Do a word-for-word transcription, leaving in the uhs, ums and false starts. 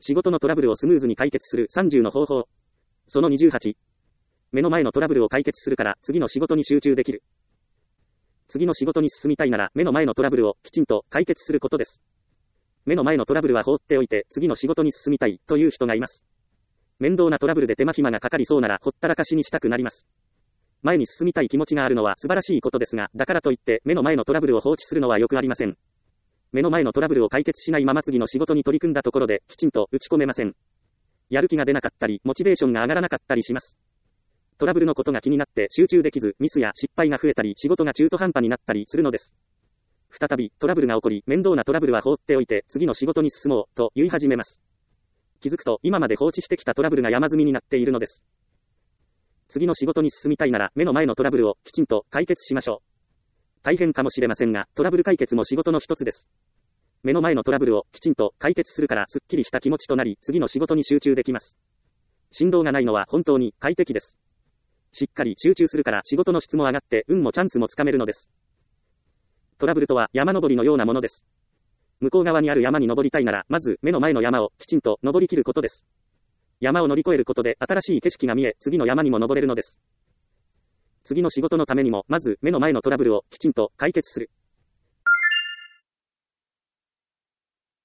仕事のトラブルをスムーズに解決するさんじゅうの方法。そのにじゅうはち。目の前のトラブルを解決するから次の仕事に集中できる。次の仕事に進みたいなら目の前のトラブルをきちんと解決することです。目の前のトラブルは放っておいて次の仕事に進みたいという人がいます。面倒なトラブルで手間暇がかかりそうならほったらかしにしたくなります。前に進みたい気持ちがあるのは素晴らしいことですが、だからといって目の前のトラブルを放置するのはよくありません。目の前のトラブルを解決しないまま次の仕事に取り組んだところできちんと打ち込めません。やる気が出なかったり、モチベーションが上がらなかったりします。トラブルのことが気になって集中できず、ミスや失敗が増えたり、仕事が中途半端になったりするのです。再びトラブルが起こり、面倒なトラブルは放っておいて次の仕事に進もうと言い始めます。気づくと今まで放置してきたトラブルが山積みになっているのです。次の仕事に進みたいなら目の前のトラブルをきちんと解決しましょう。大変かもしれませんが、トラブル解決も仕事の一つです。目の前のトラブルをきちんと解決するからすっきりした気持ちとなり、次の仕事に集中できます。振動がないのは本当に快適です。しっかり集中するから仕事の質も上がって運もチャンスもつかめるのです。トラブルとは山登りのようなものです。向こう側にある山に登りたいなら、まず目の前の山をきちんと登りきることです。山を乗り越えることで新しい景色が見え、次の山にも登れるのです。次の仕事のためにも、まず目の前のトラブルをきちんと解決する。